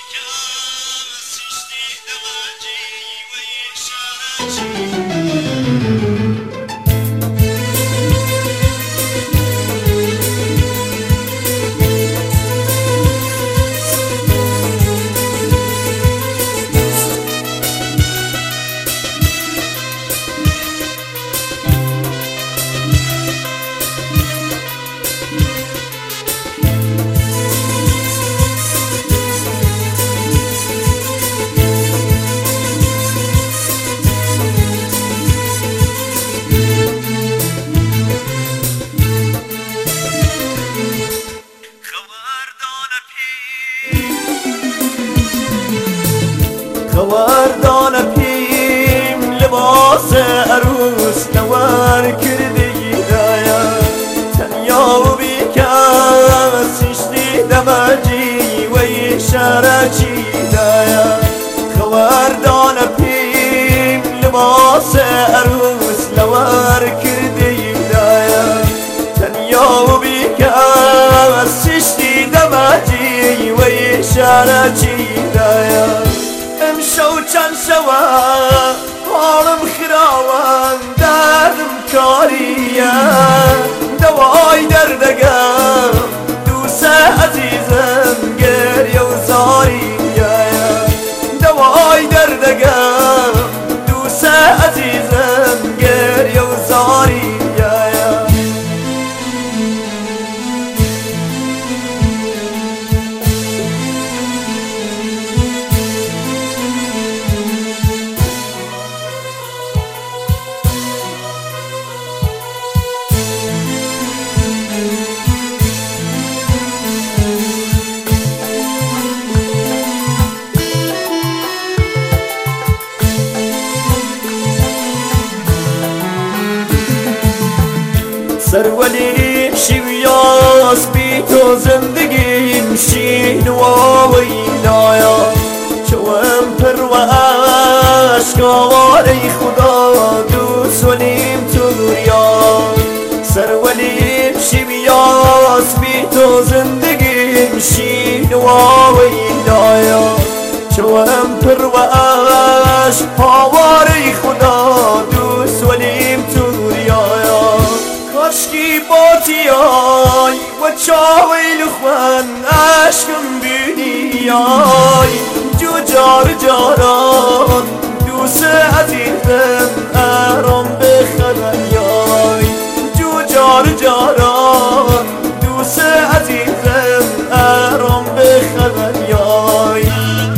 خواردان پیم لباس عروس نوار کردی دایا تنیا و بیکس ششتی دماجی و اشاره چی دایا خواردان پیم لباس عروس نوار کردی دایا تنیا و بیکس ششتی دماجی و اشاره چی دایا امشو چند شوا حالم خراوان دردم کاریه دوای دردگم دوست عزیزم گریه و زاریه دوای دردگم دوست عزیزم گریه و زاریه سرولي شوياس بيتو زندگي مشين وويلايا شوام پرواش كواري خدا دوس وليم توريا سرولي شوياس بيتو زندگي مشين وويلايا شوام پرواش كواري خدا دوس وليم توريا عشقی باتیای و چاوی لخوان عشقم بینیای جو جار جاران دوست عزیزم ارام بخدایای جو جار جاران دوست عزیزم ارام بخدایای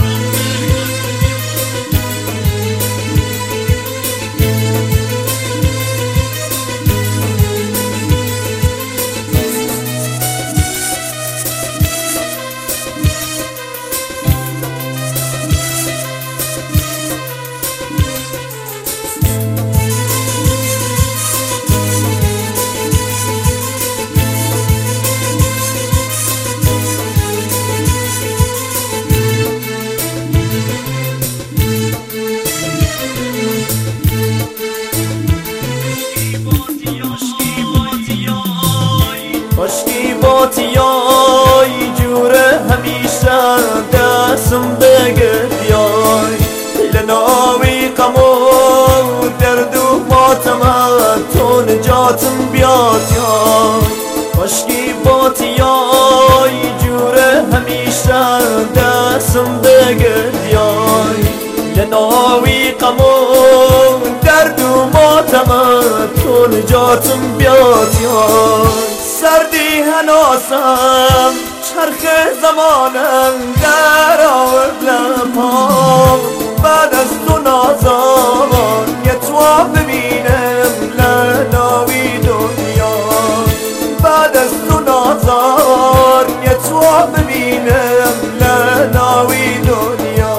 عشقی باتیای جوره همیشه دستم بگردیای لناوی قمو درد و ماتم تو نجاتم بیاتیای عشقی باتیای جوره همیشه دستم بگردیای لناوی قمو درد و ماتم تو نجاتم بیاتیای سردی هناسم چرخ زمانم در آورد لپام بعد از تو نازان یه تو ببینم لناوی دنیا بعد از تو نازان یه تو ببینم لناوی دنیا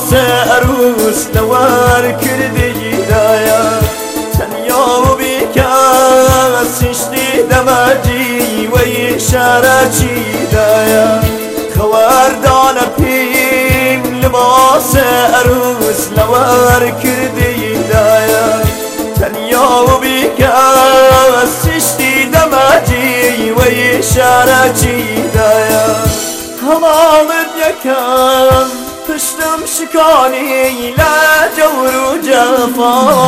عروس نوار کردی دایا تنیا و بیکاس شتی دماجی و اشاره چی دایا خواردان پیم لباس عروس نوار کردی دایا تنیا و بیکاس شتی دماجی و اشاره چی دایا هەڵاڵت یەکەم پشتم شکانی لا جور و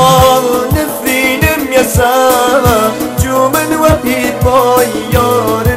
جەفا نفرینم یەسا جو من وەپیت بۆی یار